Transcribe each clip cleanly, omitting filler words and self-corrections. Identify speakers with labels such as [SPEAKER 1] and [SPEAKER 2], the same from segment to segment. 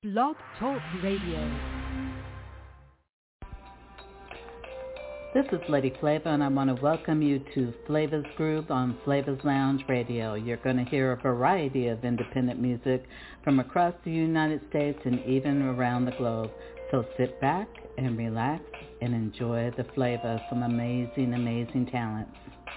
[SPEAKER 1] Blog Talk Radio.
[SPEAKER 2] This is Lady Flava, and I want to welcome you to Flava's Groove on Flava's Lounge Radio. You're going to hear a variety of independent music from across the United States and even around the globe. So sit back and relax and enjoy the flavor of some amazing, amazing talents.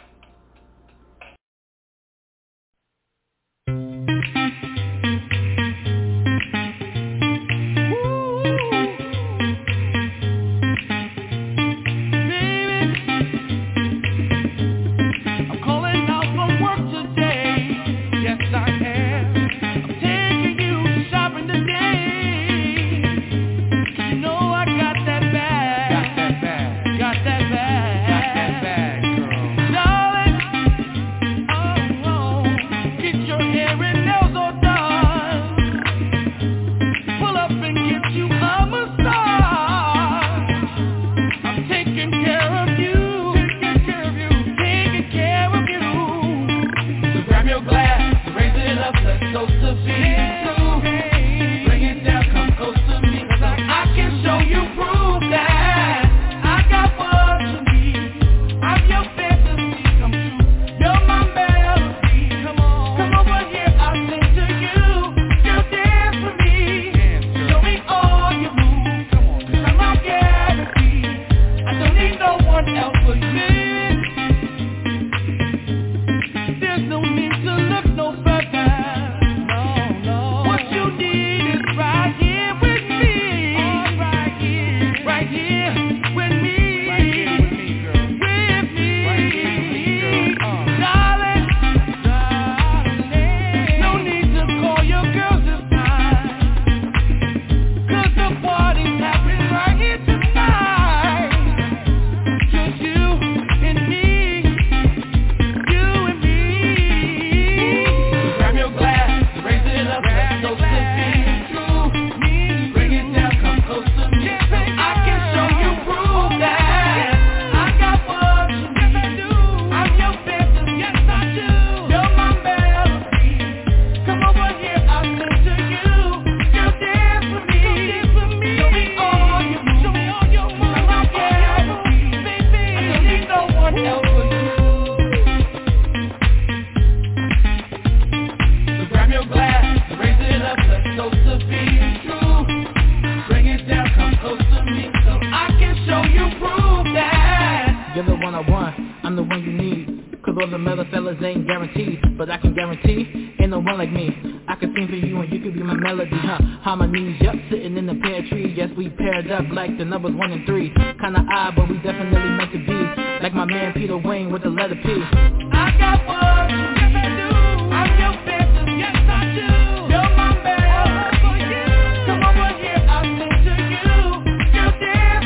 [SPEAKER 3] Like the numbers 1 and 3, kinda odd, but we definitely meant to be. Like my man Peter Wayne with the letter P. I got what, yes I do. I'm your best, yes I do. You're my best, for you. Come over here, I'll sing to you. Girl, dance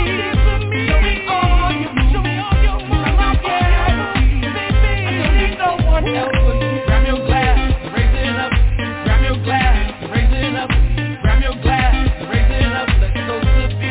[SPEAKER 3] for me, show me all you move. Show me all your moves. Yeah, baby, I don't need no one else but you. Grab your glass, raise it up. Grab your glass, raise it up. Grab your glass, raise it up. Let's go.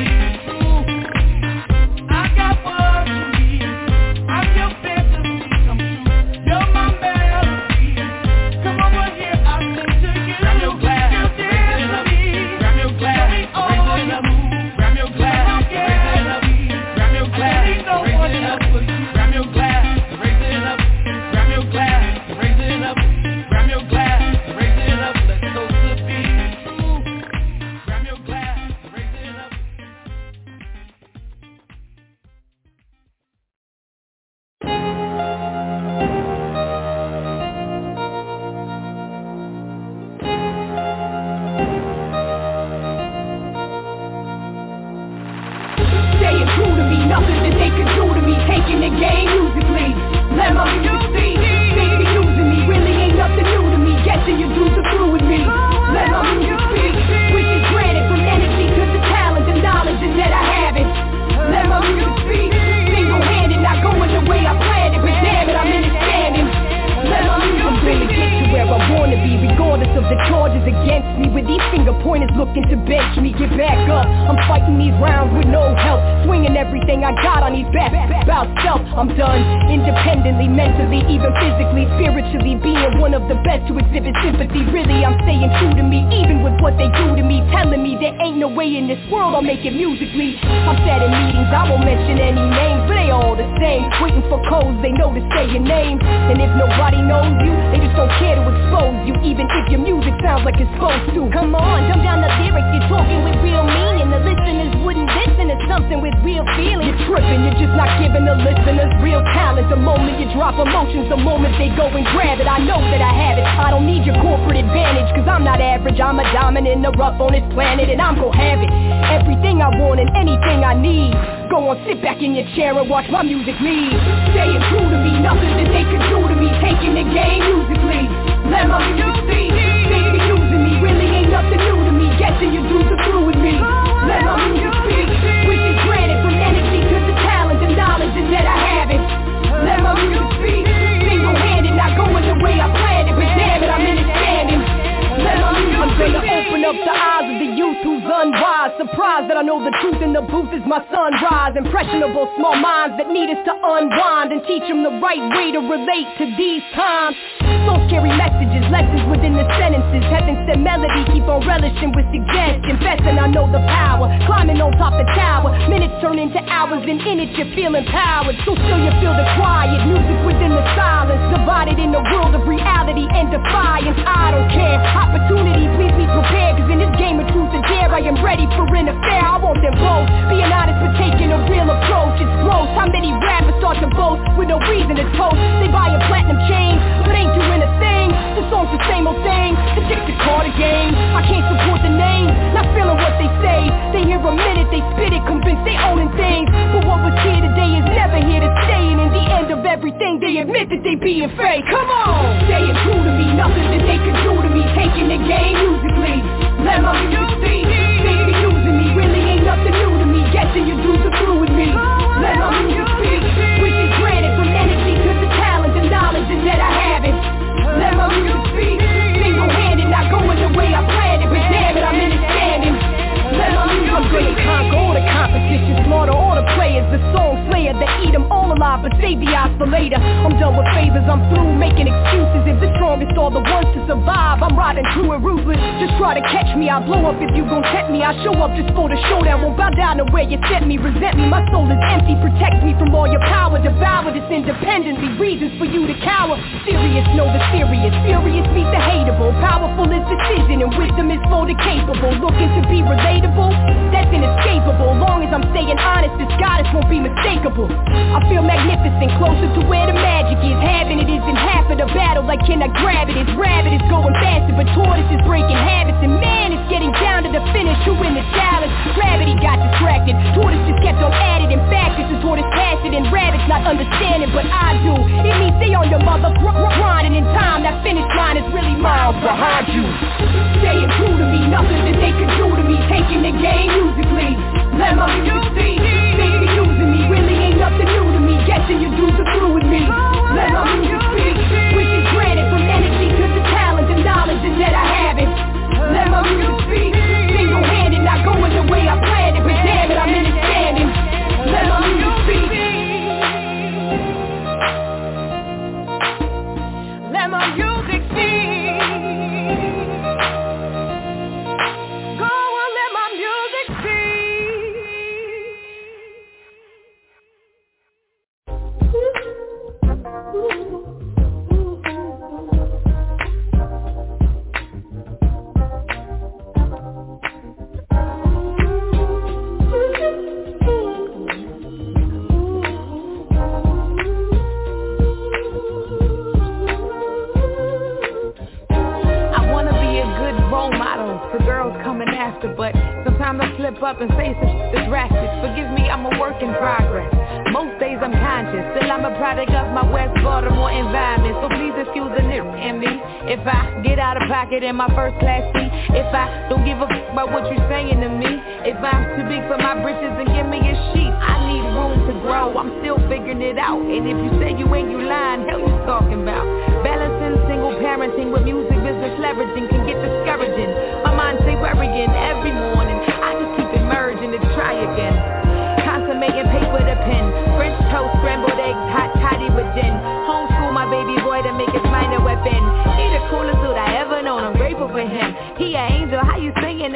[SPEAKER 3] I'm done independently, mentally, even physically, spiritually, being one of the best to exhibit sympathy. Really, I'm staying true to me, even with what they do to me. Tell
[SPEAKER 4] there ain't no way in this world I'll make it musically. I've sat in meetings, I won't mention any names, but they all the same. Waiting for codes, they know to say your name. And if nobody knows you, they just don't care to expose you, even if your music sounds like it's supposed to. Come on, dumb down the lyrics, you're talking with real meaning. The listeners wouldn't listen to something with real feeling. You're tripping, you're just not giving the listeners real talent. The moment you drop emotions, the moment they go and grab it. I know that I have it, I don't need your corporate advantage, cause I'm not average, I'm a diamond in the rough on this planet, and I'm gon' have it. Everything I want and anything I need. Go on, sit back in your chair and watch my music lead. Staying true to me, nothing that they can do to me. Taking the game musically, let my music speak. They be using me, really ain't nothing new to me. Guessing you do the through with me, let my music speak. Which is granted from energy to the talent and knowledge and that I have it. Let my music speak. Single-handed, not going the way I planned it, but damn it, I'm in it standing. I'm gonna open up the eyes of the youth who's unwise. Surprised that I know the truth in the booth is my sunrise. Impressionable small minds that need us to unwind and teach them the right way to relate to these times. So scary messages, lessons within the sentences. Heaven sent melody, keep on relishing with suggestion. Confessing I know the power, climbing on top the tower. Minutes turn into hours and in it you feel empowered. So still you feel the quiet, music within the silence. Divided in the world of reality and defiance. I don't care, opportunity, please be prepared. Cause in this game of truth and dare, I am ready for an affair. I want them both, being honest but taking a real approach. It's gross, how many rappers start to boast with no reason to toast. They buy a platinum chain, but ain't doing a thing. The song's the same old thing, the chicks that call the game. I can't support the name, not feeling what they say. They hear a minute, they spit it, convinced they owning things. But what was here today is never here to stay. And in the end of everything, they admit that they being fake. Come on! Staying true to me, nothing that they can do to me. Taking the game musically, let my music speak. They be using me, really ain't nothing new to me. Guessing you do the through with me, let my music speak. Which is granted from energy to the talent and knowledge and that I have it. Let my music speak. Single-handed, not going the way I planned it, but damn it, I'm in it standing. Let my music I'm gonna conquer all the competition, slaughter all the players, the song slayer that eat them all alive, but save the odds for later. I'm done with favors, I'm through making excuses. If the strongest are the ones to survive, I'm riding true and ruthless. Just try to catch me, I'll blow up if you gon' tempt me. I show up just for the showdown, won't bow down to where you sent me. Resent me, my soul is empty, protect me from all your power. Devour this independently, reasons for you to cower. Serious, know the serious, furious meet the hateable. Powerful is decision and wisdom is for the capable. Looking to be relatable, that's inescapable. Long as I'm staying honest, this goddess won't be mistakable. I feel magnificent, closer to where the magic is. Having it isn't half of the battle, like can I grab it? It's rabbit, it's going faster, but tortoise is breaking habits. And man, it's getting down to the finish, who win the challenge? Gravity got distracted, tortoise just kept on at it. In fact, this is tortoise past it, and rabbits not understanding, but I do. It means stay on your mother grinding in time. That finish line is really miles behind you. Staying true to me, nothing that they can do to me. Taking the game musically, let my music speak. They be using me, really ain't nothing new to me. Guessing you do the through with me, let my music speak. Which is granted from energy to the talent and knowledge and that I have it. Let my music speak. Single-handed, not going the way I planned it, but damn it, I'm in it standing. Let my music speak. Let my music speak.
[SPEAKER 5] But sometimes I slip up and say some shit that's drastic. Forgive me, I'm a work in progress. Most days I'm conscious, still I'm a product of my West Baltimore environment. So please excuse the nigga in me if I get out of pocket in my first class seat. If I don't give a f*** about what you're saying to me. If I'm too big for my britches, then give me a sheet. I need room to grow, I'm still figuring it out. And if you say you ain't, you lying, hell you talking about? Balancing single parenting with music business leveraging can get discouraging. My mind say worrying every morning. I just keep it merging to try again. Consummating paper to pen. French toast, scrambled eggs, hot toddy with gin. Homeschool my baby boy to make his mind a weapon. He the coolest dude I ever known, I'm grateful for him. He an angel, how you saying that we made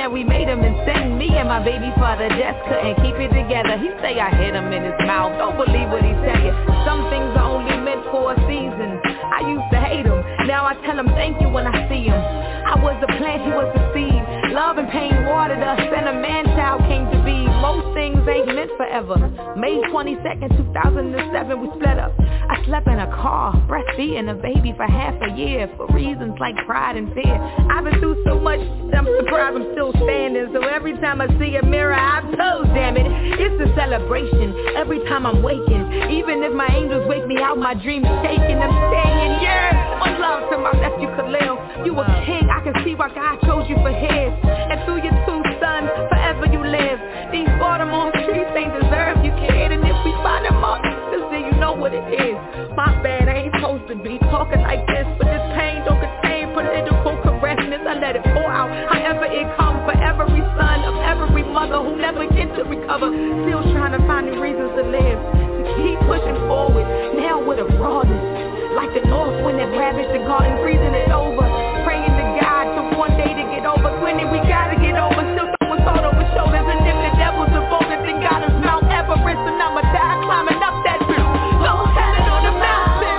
[SPEAKER 5] made him and sent me and my baby father just couldn't keep it together. He say I hit him in his mouth, don't believe what he tell you. Some things are only meant for a season. I used to hate him, now I tell him thank you when I see him. I was the plant, he was the seed. Love and pain watered us, and a man-child came to be. Most things ain't meant forever. May 22nd, 2007, we split up. I slept in a car, breastfeeding a baby for half a year, for reasons like pride and fear. I've been through so much, I'm surprised I'm still standing. So every time I see a mirror, I pose, damn it. It's a celebration, every time I'm waking. Even if my angels wake me out, my dreams shaking. I'm saying, yeah, one love to my nephew Khalil. You a king, I can see why God chose you for his. And through your two sons, forever you live. These Baltimore streets ain't deserve you, kid. And if we find them up, then you know what it is. My bad, I ain't supposed to be talking like this, but this pain don't contain political correctness. I let it pour out, however it comes, for every son of every mother who never get to recover. Still trying to find new reasons to live, to keep pushing forward. Now with a rawness, like the north wind that ravaged the garden, freezing it over. Praying to God for one day to get over. When we gotta get over, still throwing salt over shoulders. And if the devil's a bonus, then God is Mount Everest, and I'ma die climbing up that hill. No heaven on the mountain.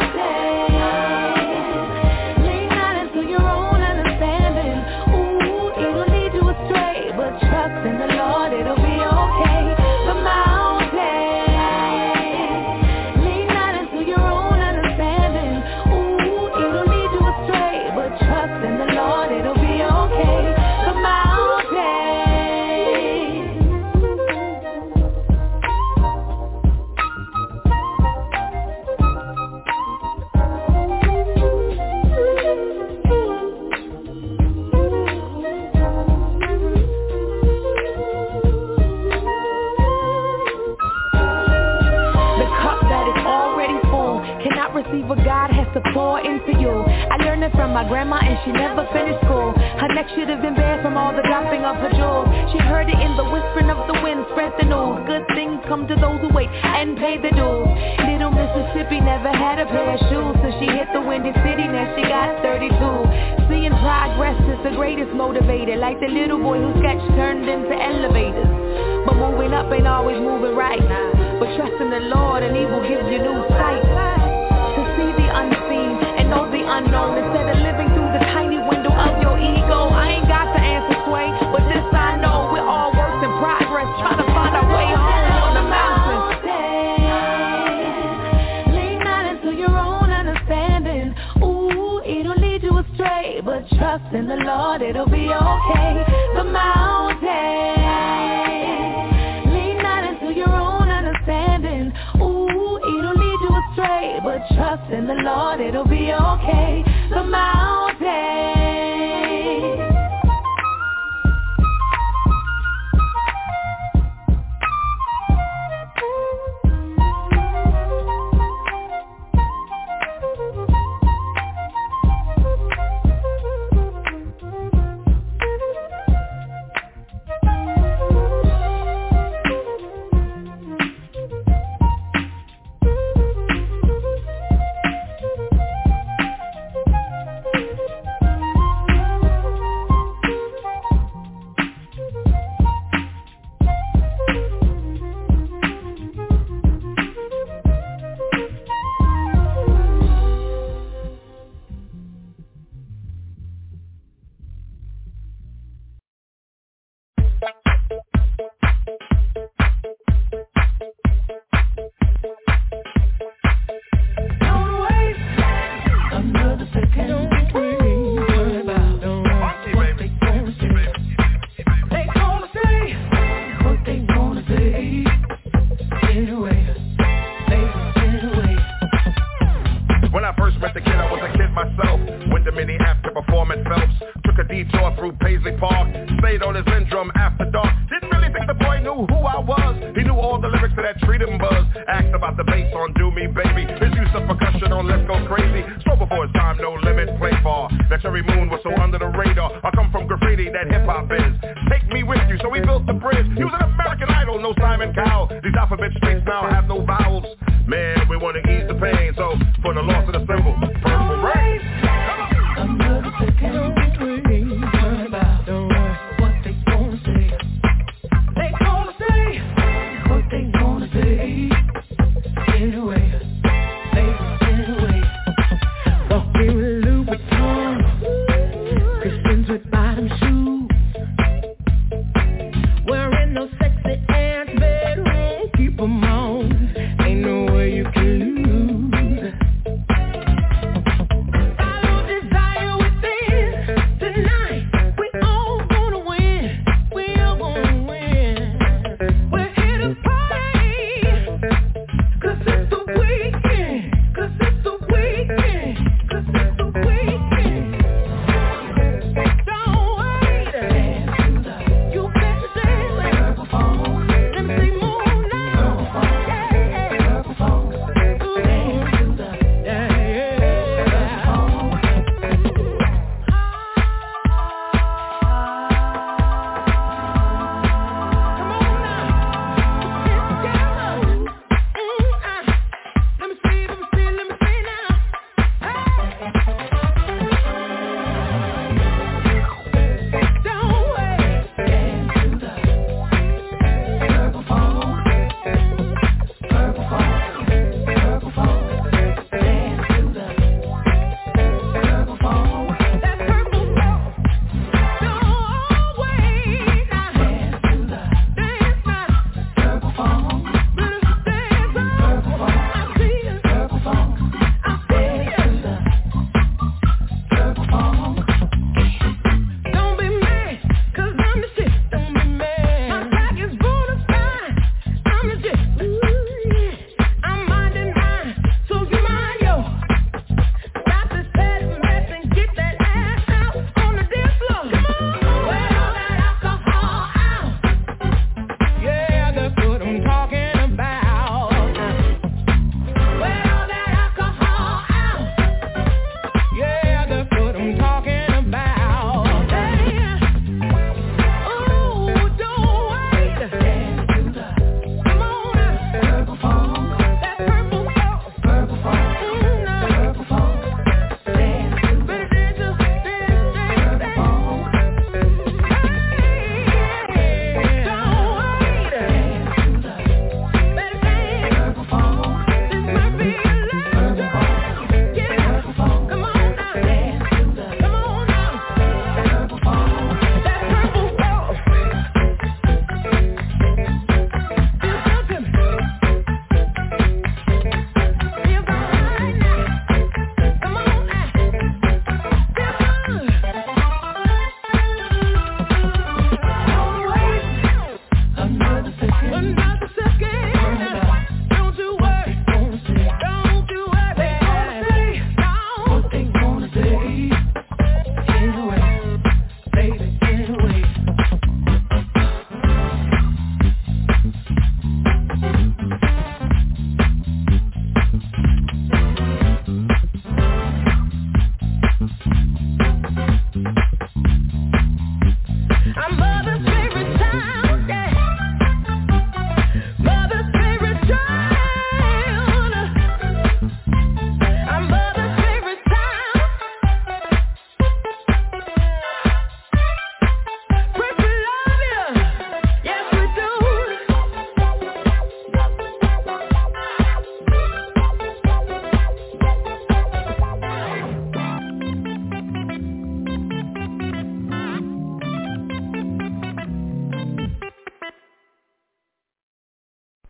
[SPEAKER 5] Lean not into your own understanding. Ooh, it'll lead you astray, but trust in the Lord, it'll be okay. The mountain. Lean not into your own understanding. Ooh, it'll lead you astray, but trust in the Lord, it'll be okay. The mountain. Receive what God has to pour into you. I learned it from my grandma, and she never finished school. Her neck should have been bare from all the dropping of her jewels. She heard it in the whispering of the wind, spread the news. Good things come to those who wait and pay the dues. Little Mississippi never had a pair of shoes, so she hit the windy city, now she got 32. Seeing progress is the greatest motivator, like the little boy who sketch turned into elevators. But moving up ain't always moving right. But trust in the Lord and He will give you new sight. Unseen and know the unknown, instead of living through the tiny window of your ego. I ain't got the answer, Sway, but this I know, we're all works in progress, trying to find our way home on the mountain. Lean not into your own understanding. Ooh, it'll lead you astray, but trust in the Lord, it'll be okay. The mountain. Lean not into your own understanding. Ooh, it'll lead you astray, but trust in the Lord, it'll be okay. The mountain. Say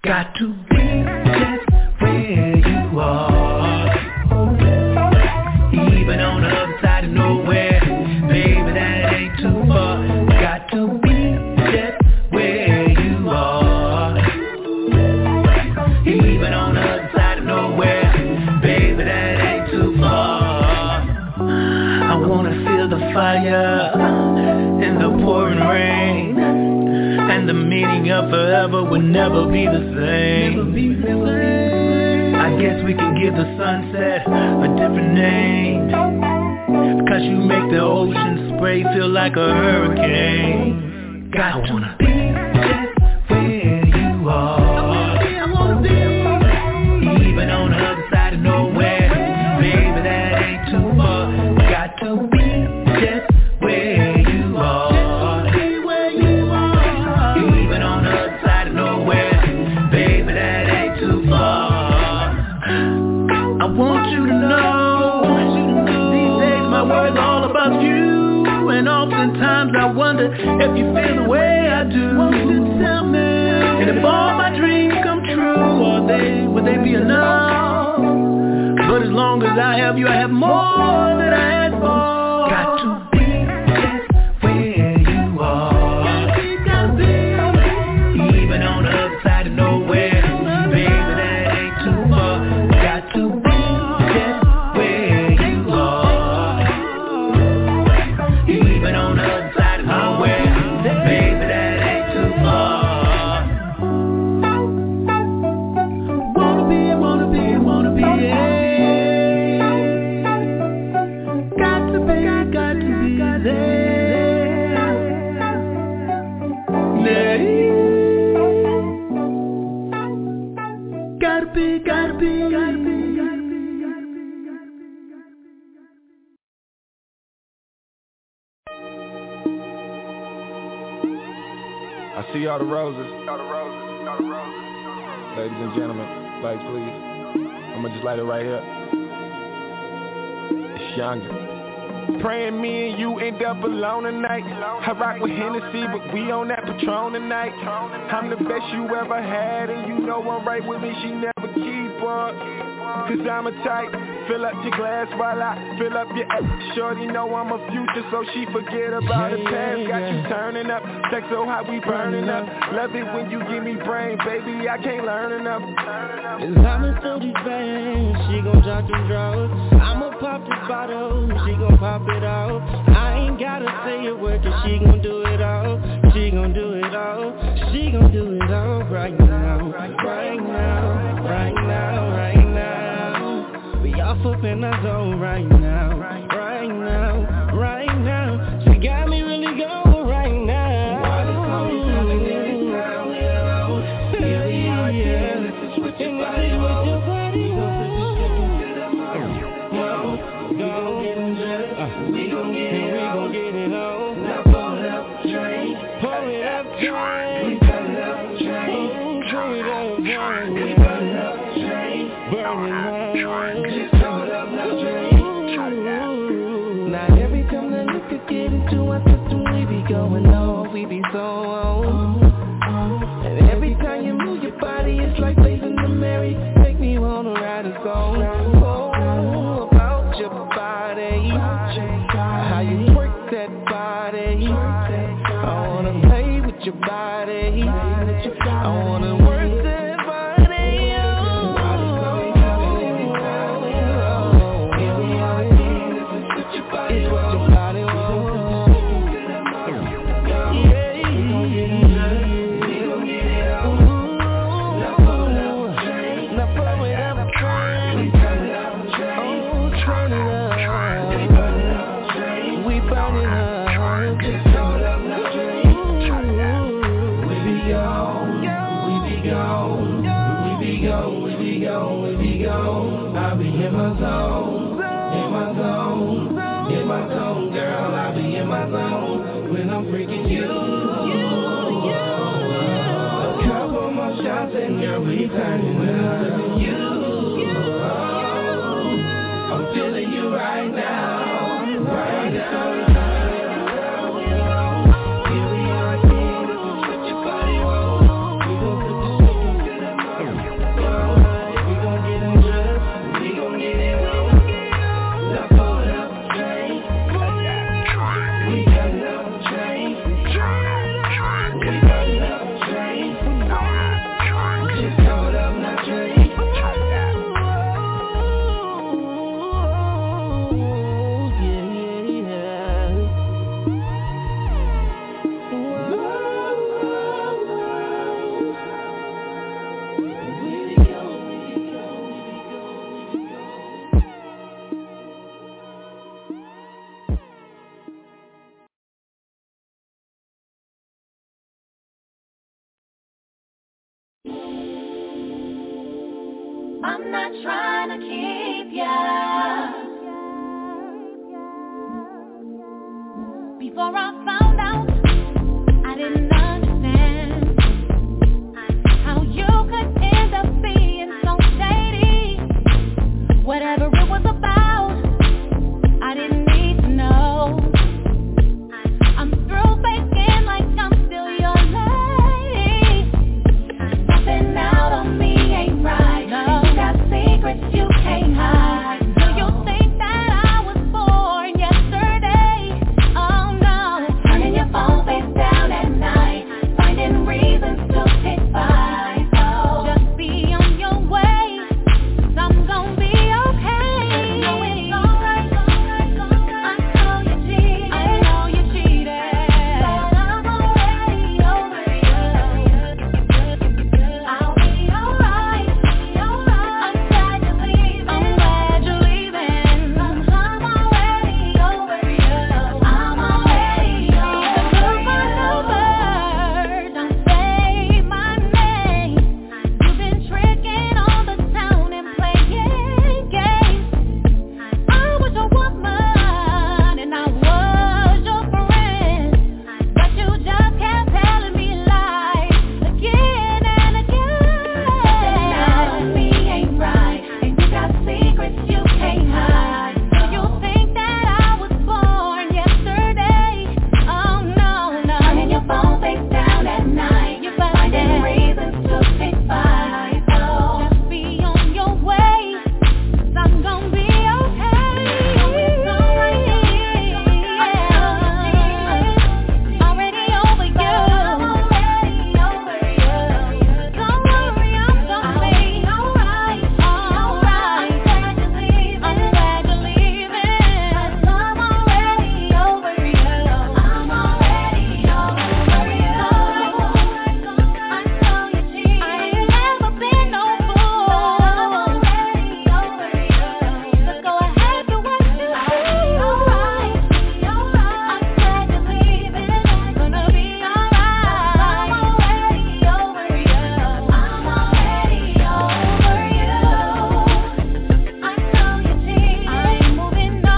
[SPEAKER 3] Got to be just where you are. Even on the other side of nowhere, baby, that ain't too far. Got to be just where you are. Even on the other side of nowhere, baby, that ain't too far. I wanna feel the fire in the pouring rain, and the meaning of forever will never be the same. I guess we can give the sunset a different name, because you make the ocean spray feel like a hurricane. Got to be just where you are. I wanna be even on the other side of nowhere, baby, that ain't too far. Got to be just where you are. Even on the other side of nowhere, baby, that ain't too far. I want you to know, these days my words all about you, and oftentimes I wonder if you feel the way I do. Won't you tell me? And if all my dreams come true, would they be enough? But as long as I have you, I have more than I ask for. Got to be just where you are. Gotta be. Even on the other side of nowhere, baby, that ain't too far. Got to be just where you are. Even on the other side of nowhere, baby, that ain't too far. Wanna be, yeah. Got to be there. Yeah. Gotta be.
[SPEAKER 6] I see all the roses. Ladies and gentlemen, lights please. I'ma just light it right here. It's younger. Praying me and you end up alone tonight. I rock with Hennessy, but we on that Patron tonight. I'm the best you ever had, and you know I'm right with me, she never keep up. Cause I'm a type, fill up your glass while I fill up your ass. Shorty know I'm a future, so she forget about the past. Got you turning up, sex so hot we burning up. Love it when you give me brain, baby, I can't learn enough.
[SPEAKER 7] Cause I'ma throw these bands, she gon' drop them drugs. I'ma pop this bottle, she gon' pop it out. I ain't gotta say a word, cause she gon' do it all. She gon' do it all. She gon' do it all right now. Right now, right now, right now. We off up in our zone right now. Right now, right now. She got me really going right now. Why the song is coming in now? Here we are again. Let's just switch your body on. We gon' get undressed. We gon' get it on. Now pull it up the train. Pull it up the train. We burn it up the train. Pull it up the train. We burn it up the train. Burn it up. Just throw it up the train. Now every time that look at get into our system, we be going on. We be so on. And every time you move your body, it's like blazing the Mary. Make me wanna ride a song. Oh, about your body, how you twerk that body. I wanna play with your body. I wanna work that body. It's what your body wants. I'll be in my zone, girl, I'll be in my zone when I'm freaking you. A couple more shots and girl, we turning up you. I'm feeling you right now, right now. Here we are again, this is what your body wants. We gon' put this shit together.
[SPEAKER 8] I'm not trying to keep ya. Before I found out, I didn't understand how you could end up being so shady. Whatever it was about, I didn't need to know. I'm through faking like I'm still your lady. Something out on me ain't right. Secrets you can't hide. Do you think that I was born yesterday? Oh no. Turning your phone face down at night, finding reasons to pick fights. Oh, just be on your way, 'cause I'm gon' be okay. I know it's alright. I know you cheated. I know you cheated, but I'm already over you. I'll be alright. I'm glad you're leaving. I'm already over you. I'm already over you. Don't say my name. You've been tricking all the town and playing games. I was your woman and I was your friend, but you just kept telling me lies again and again. Now me ain't right, and you got secrets you can't hide. Do you think that I was born yesterday? Oh no, no. Turning your phone face down at night, you're finding reasons to pick fights. Oh, just be on your way, 'cause I'm gon' be okay. It's alright. Already over you. I'm already over you. Don't worry, I'm gonna be alright. Alright. I'm glad you're leaving. I'm already over you. I'm already over you. I know you cheated. I ain't never been no fool. I'm already over you. So go ahead, do what you do. Alright. I'm glad you're leaving. I'm gonna be alright. I'm already over you. I'm already over you. I know you cheated. I ain't moving on.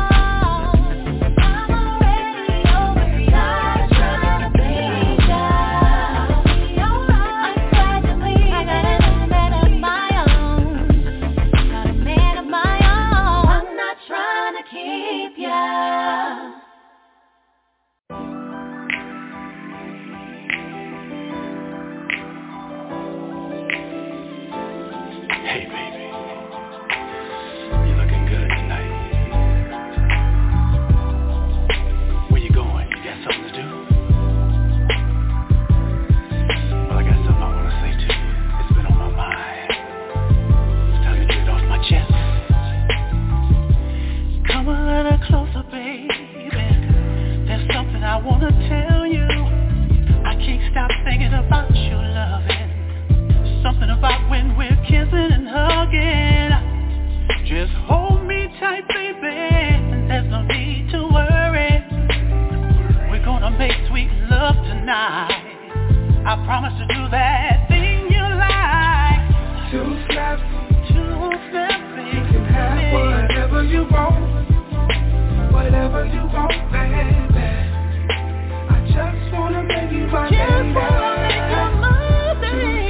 [SPEAKER 8] I'm already over you. Not trying to please ya. I'm glad you're leaving. I got a man of my own. Got a man of my own. I'm not trying to keep ya.
[SPEAKER 3] Hey baby, you looking good tonight. Where you going? You got something to do? Well, I got something I wanna say to you. It's been on my mind. It's time to get it off my chest. Come a little closer, baby. There's something I wanna tell you. I can't stop thinking about you loving. Something about when we're kissing and hugging. Just hold me tight, baby, and there's no need to worry. We're gonna make sweet love tonight. I promise to do that thing you like.
[SPEAKER 6] Two steps,
[SPEAKER 3] baby.
[SPEAKER 6] you can have whatever you want. Whatever you want, baby. I just wanna make you my
[SPEAKER 3] Just
[SPEAKER 6] baby.
[SPEAKER 3] wanna make you my baby.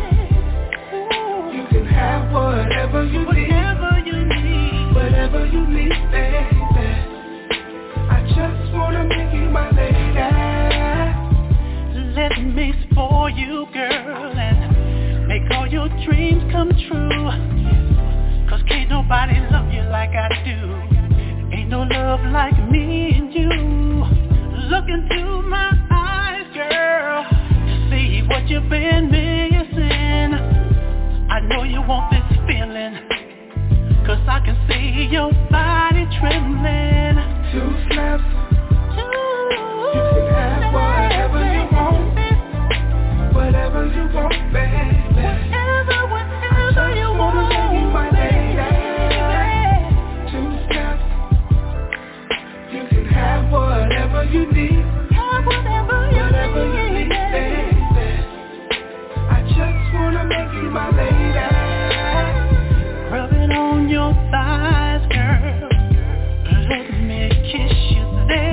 [SPEAKER 6] You can have whatever you need. Whatever you need, baby. I just wanna make you my lady.
[SPEAKER 3] Let me spoil you, girl, and make all your dreams come true. 'Cause can't nobody love you like I do. Ain't no love like me and you. Look into my eyes, girl, to see what you've been missing. I know you want this feeling, 'cause I can see your body trembling.
[SPEAKER 6] 2 snaps, you can have whatever you want, whatever you want, baby.
[SPEAKER 3] Whatever you want,
[SPEAKER 6] make you my lady. 2 snaps, you can have whatever you need, whatever you need, baby. I just wanna make you my lady.
[SPEAKER 3] Rubbing on your thighs, girl. Let me kiss you there.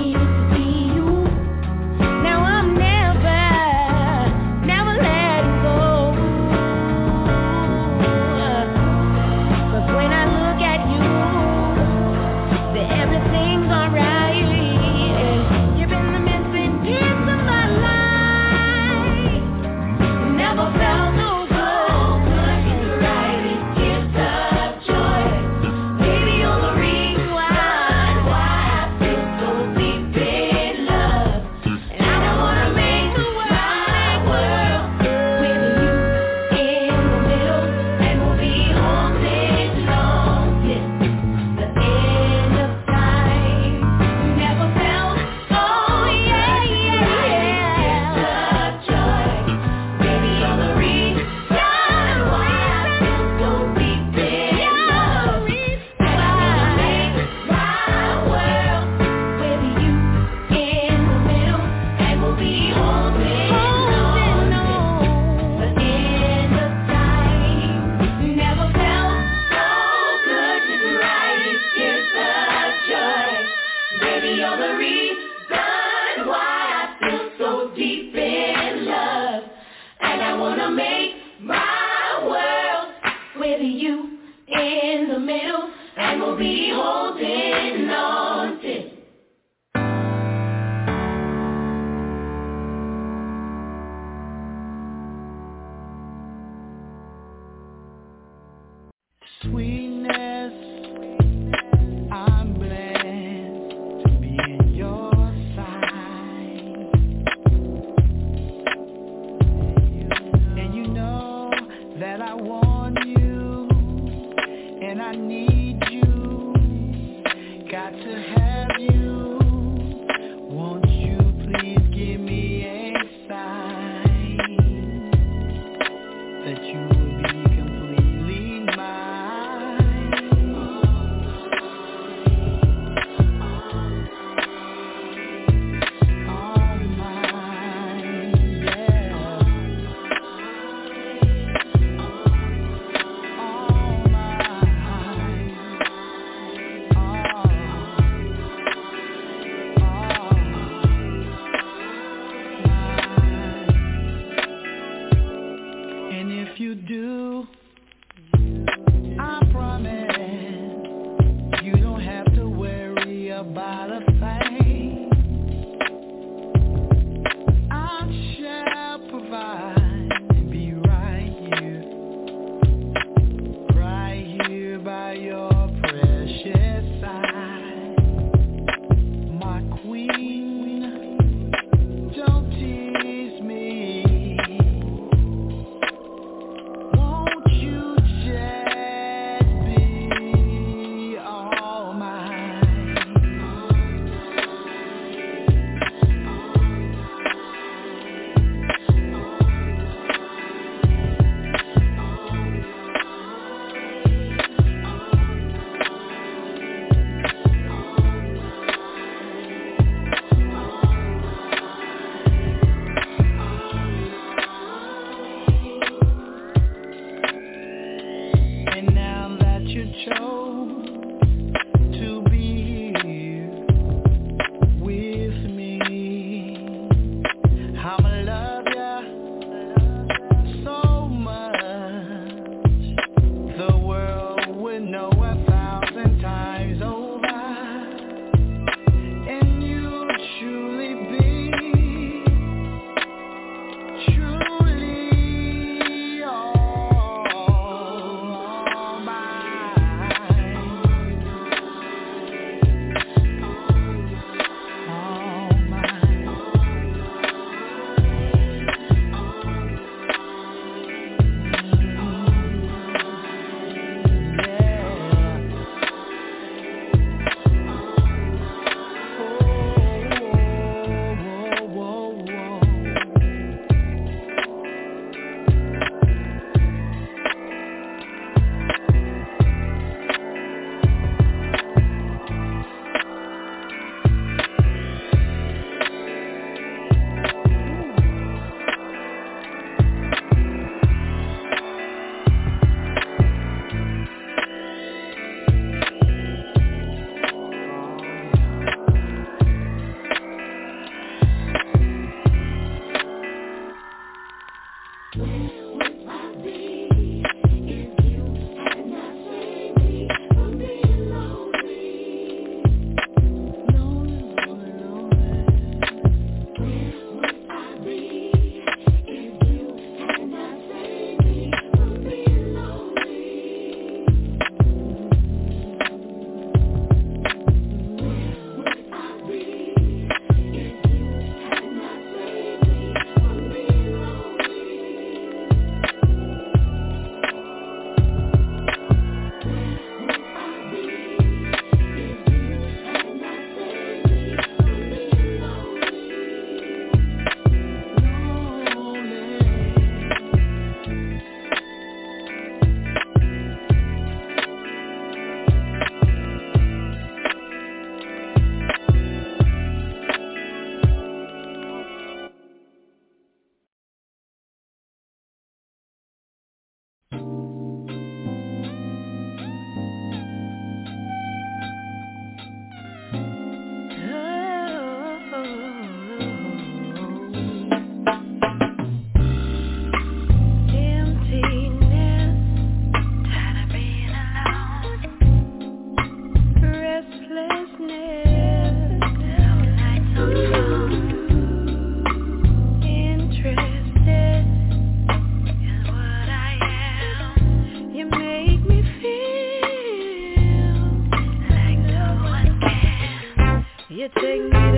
[SPEAKER 9] That you will be completely mine.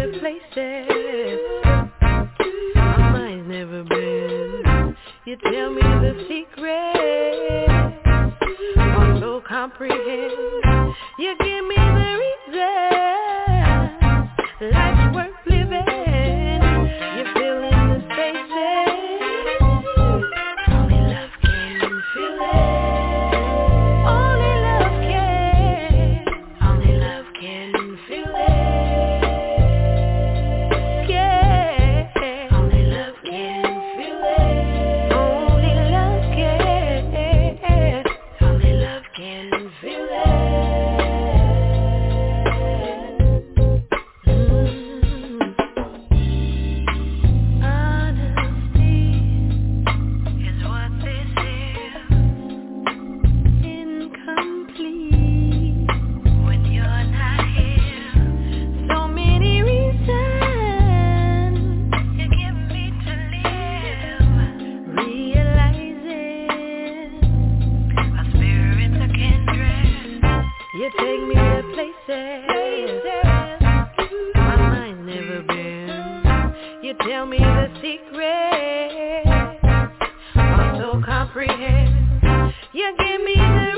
[SPEAKER 5] the places my mind's never been. You tell me the secret, also comprehend. You give me the reason life's worth living. You fill in the spaces only love can fill it. Only love can fill it. Yeah, only love can fill it. Only love can. Only love can fill it. You take me to places my mind's never been. You tell me the secret, also comprehend. You give me the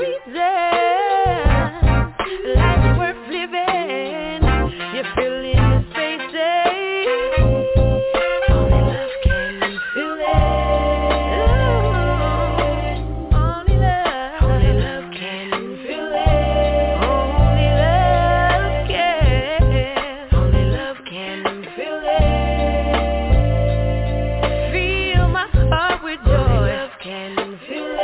[SPEAKER 5] reason life's worth living. You fill in the spaces only love can fill it. Only love can fill it. Only love can fill it. Fill my heart with joy. Love can fill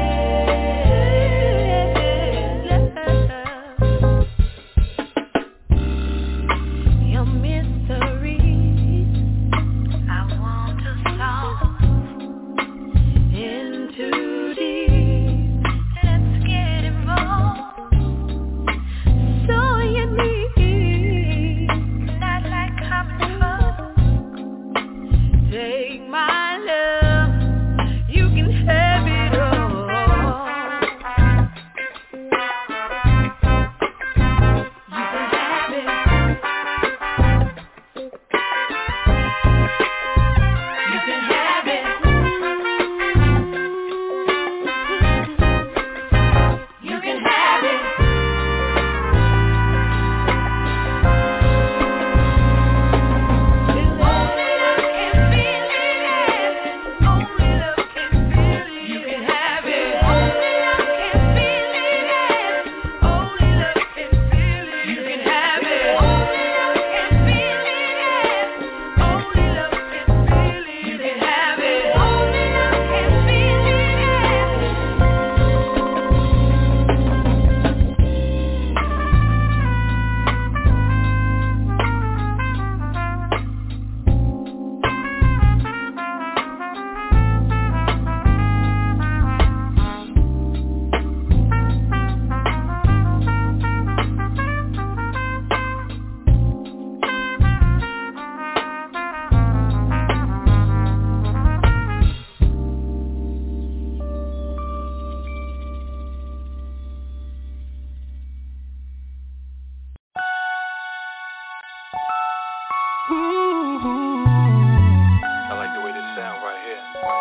[SPEAKER 5] it. Your mysteries I want to solve. In too deep, let's get involved. So you need not like common folk. Take my love, you can have it all. You can have it. You can have it. You can have it.
[SPEAKER 6] I like the way this sound right here.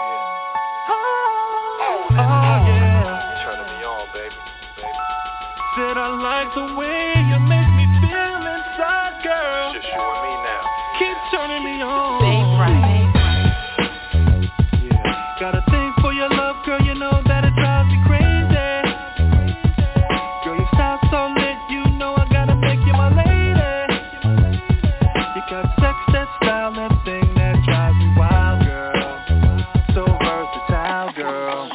[SPEAKER 6] Oh yeah. Turning me on, baby.
[SPEAKER 7] Said I like the way you make me feel inside, girl.
[SPEAKER 6] Just you and me now.
[SPEAKER 7] Keep turning me on.
[SPEAKER 5] Right.
[SPEAKER 7] Yeah. Got a thing for your love, girl. You know that it drives me crazy. Girl, you sound so lit. You know I gotta make you my lady. You got sex, that style, that thing that drives me wild, girl. So versatile, girl.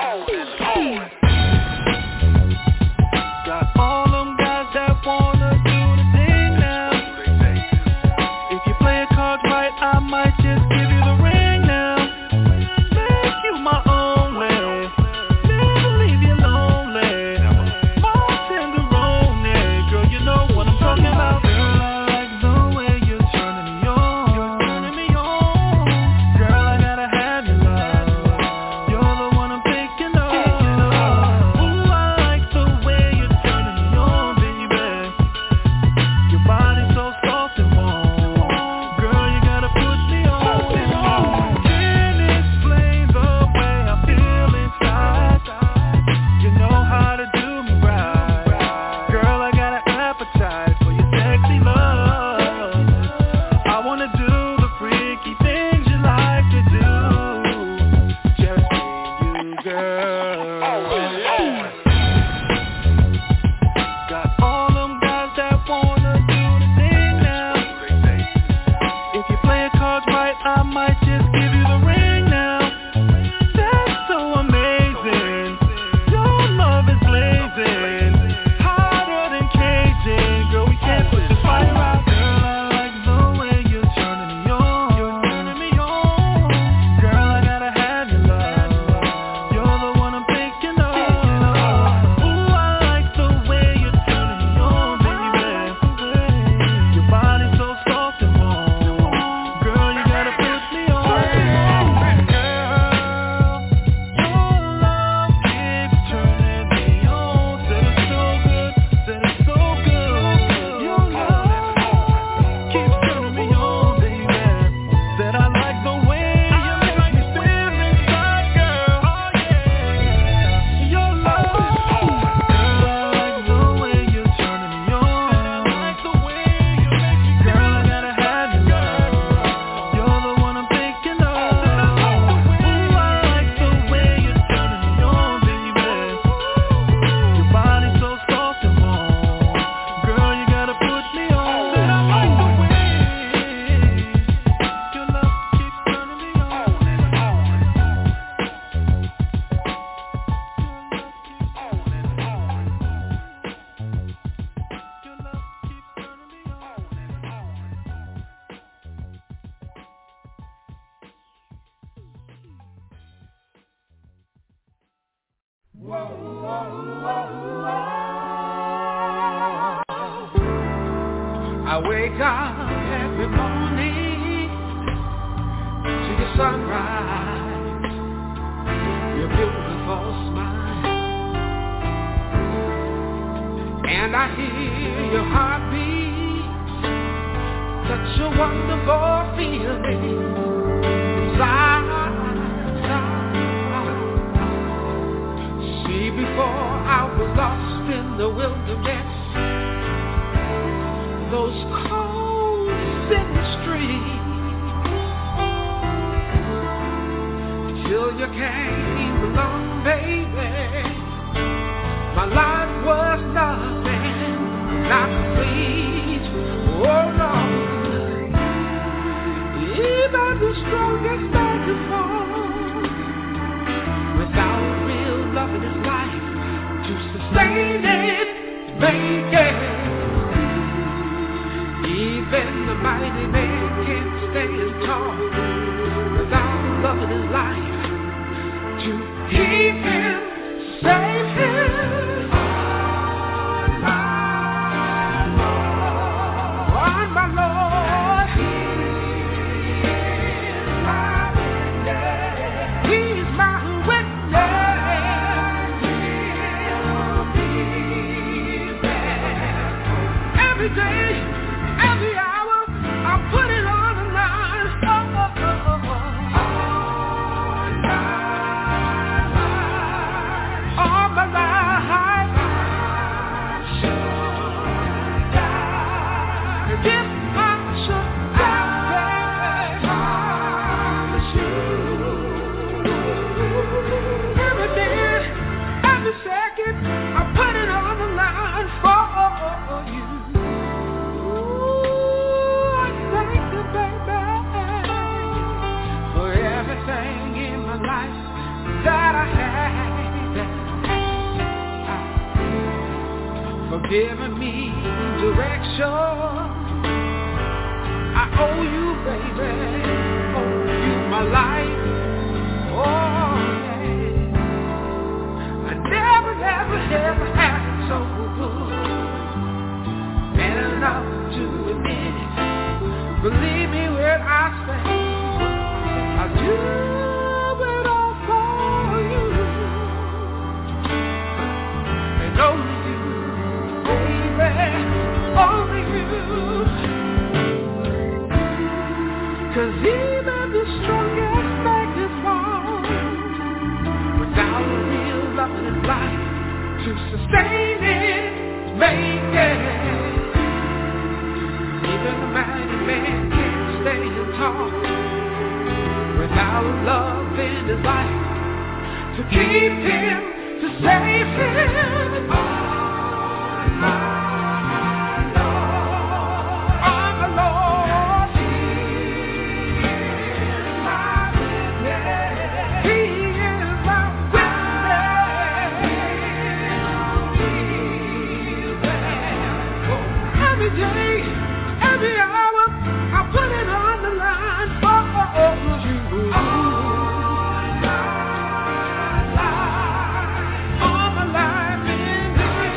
[SPEAKER 7] Got all them guys that wanna do the thing now. If you play a card right, I might just give you the ring now. Make you my own way. Never leave you lonely. My tenderoni, girl, you know what I'm talking about. Girl, I like the way you're turning me on. You're turning me on. Girl, I gotta have your love. You're the one I'm thinking of. Ooh, I like the way you're turning me on, baby. Your body's so soft and warm.
[SPEAKER 3] I wake up every morning to your sunrise, your beautiful smile, and I hear your heartbeat, such a wonderful feeling inside. See, before I was lost in the wilderness, those cold city streets, till you came along, baby. My life was nothing, not complete. Oh Lord, even the strongest man can fall without real love in his life to sustain it, make it. Even the mighty man can't stand tall without love in his life to keep him, save him. On my Lord, He's my witness. Every day, every hour, I put it on the line. All my life, and if I should die, every day, every second, I put it on the line for you. Everything in my life that I had, for giving me direction. I owe you, baby, owe you my life. Oh yeah, I never had it so good, and enough to admit it. Believe me when I say I do it all for you, and only you, baby, only you. 'Cause even the strongest man can fall without a real love in his life to sustain it, make it. Even the mighty man can't stand tall without love in his life to keep him, to save him. On my Lord, He is my witness. He is my witness. Every day, every hour, I put it on the line for you. All my life in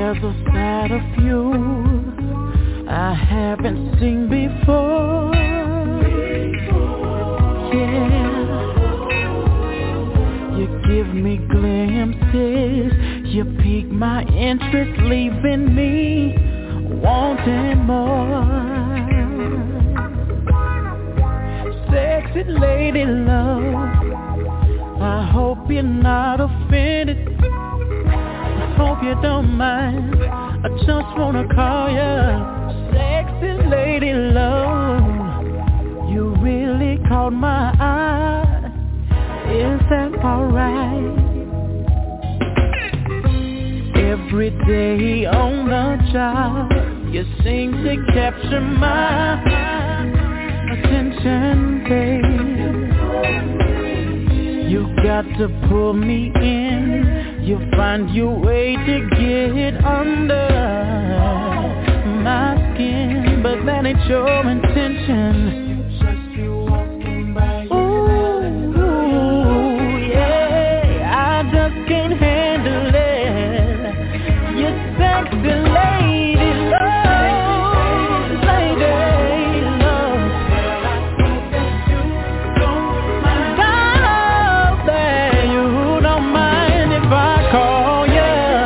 [SPEAKER 3] There's a side of you I haven't seen before. Yeah, you give me glimpses, you pique my interest, leaving me wanting more. Sexy lady love, I hope you're not offended. I hope you don't mind, I just wanna call you sexy lady love. You really caught my eye, is that alright? Every day on the job, you seem to capture my attention, babe. You got to pull me in, you find your way to get under my skin, but that ain't your intention. Ooh, yeah, I just can't handle it. You sexy lady love, lady love. I hope that you don't mind if I call you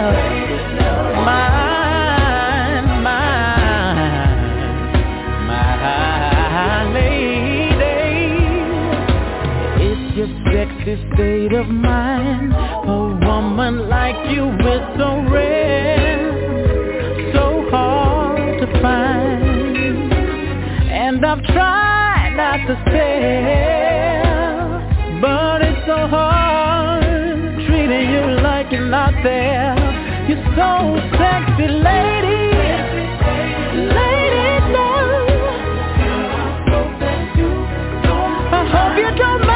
[SPEAKER 3] sexy state of mind. A woman like you is so rare, so hard to find. And I've tried not to stare, but it's so hard treating you like you're not there. You're so sexy, lady, lady love. I hope you don't mind.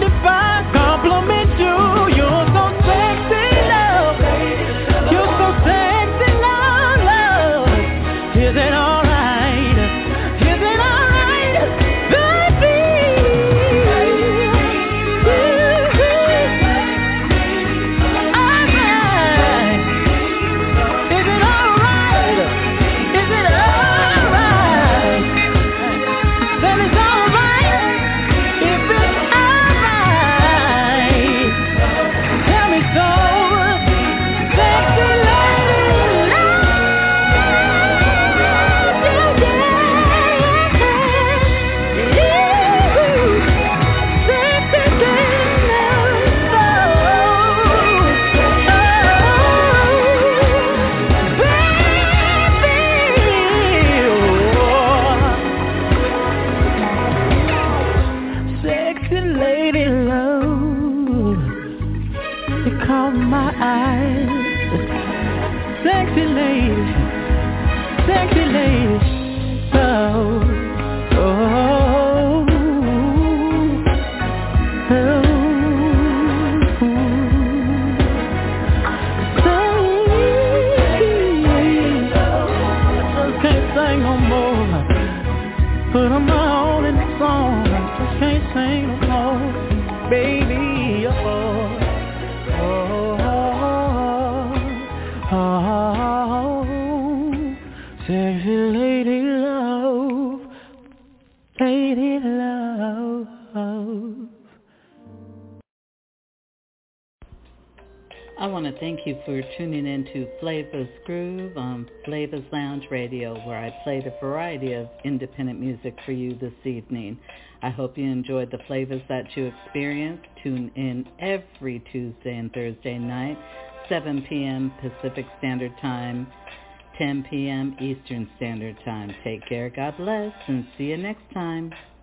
[SPEAKER 2] I want to thank you for tuning in to Flavors Groove on Flavors Lounge Radio, where I played a variety of independent music for you this evening. I hope you enjoyed the flavors that you experienced. Tune in every Tuesday and Thursday night, 7 p.m. Pacific Standard Time, 10 p.m. Eastern Standard Time. Take care, God bless, and see you next time.